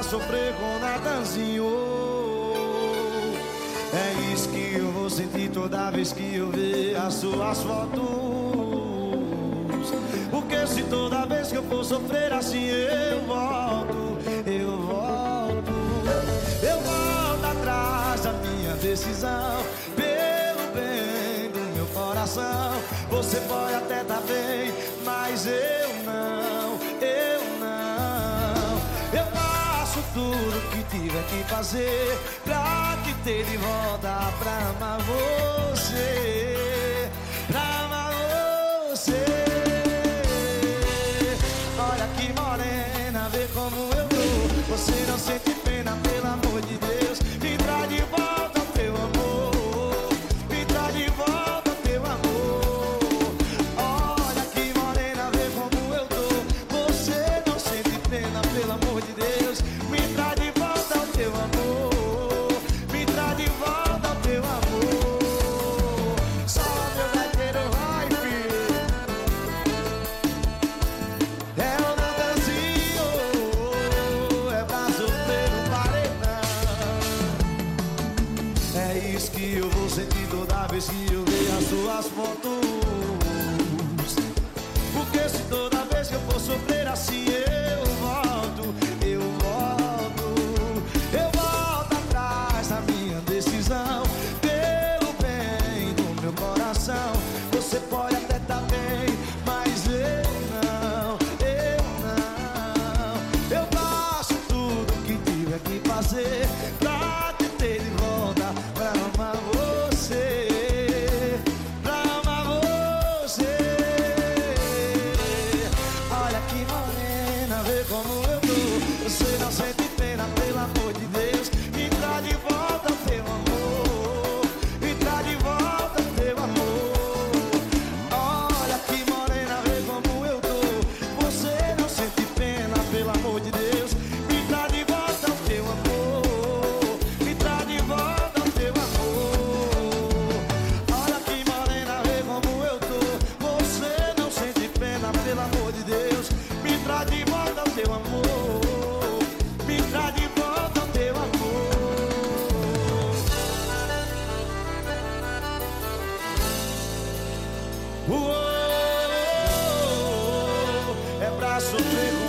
sofrer com Natanzinho. É isso que eu vou sentir toda vez que eu ver as suas fotos. Porque se toda vez que eu for sofrer assim eu volto, eu volto. Eu volto atrás da minha decisão, pelo bem do meu coração. Você pode até tá bem, mas eu não, eu não. Eu faço tudo que tiver que fazer pra te ter de volta, pra amar você, pra amar você. Olha que morena, vê como eu tô. Você não sente pena, pelo amor de Deus. Me traz de volta o teu amor, me traz de volta o teu amor. Olha que morena, vê como eu tô. Você não sente pena, pelo amor de Deus. Me traz de volta o teu amor, me traz de volta o teu amor. Só meu gaiteiro vai, filho. É o Natanzinho, é pra sofrer no paredão. É isso que eu vou sentir toda vez que eu ver as suas fotos. Porque se toda vez que eu for sofrer assim eu volto, eu volto. Eu volto atrás da minha decisão, pelo bem do meu coração. Você pode até tá bem, mas eu não, eu não. Eu faço tudo que tiver que fazer pra te ter de volta, pra amar você, pra amar você. Olha que morena, vê como eu tô. Você não sente pena, pelo amor de Deus. Me traz de volta o teu amor, me traz de volta o teu amor. Olha que morena, vê como eu tô. Você não sente pena, pelo amor de Deus. Me traz de volta o teu amor, me traz de volta o teu amor. Olha que morena, vê como eu tô. Você não sente pena, pelo amor de Deus. Me traz de volta o teu amor, me traz de volta o teu amor. Uou, é pra sofrer